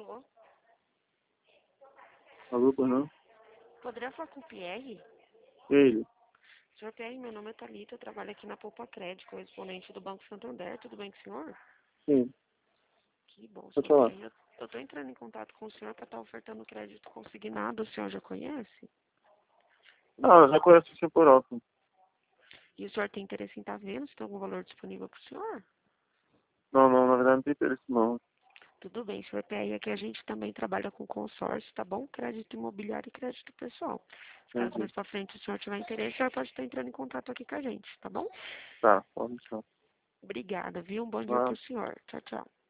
Alô? Alô, por não? Poderia falar com o Pierre? Ele. Senhor Pierre, meu nome é Thalita, eu trabalho aqui na Poupa Crédito, correspondente do Banco Santander. Tudo bem com o senhor? Sim. Que bom, Pode senhor falar. Pierre. Eu estou entrando em contato com o senhor para estar ofertando crédito consignado. O senhor já conhece? Não, eu já conheço o por alto. E o senhor tem interesse em estar vendo se tem algum valor disponível para o senhor? Não, na verdade não tem interesse não. Tudo bem, senhor Pierre. Aqui a gente também trabalha com consórcio, tá bom? Crédito imobiliário e crédito pessoal. Se caso Entendi. mais para frente o senhor tiver interesse, o senhor pode estar entrando em contato aqui com a gente, tá bom? Tá, pode deixar. Obrigada, viu? Um bom dia Ah. para o senhor. Tchau, tchau.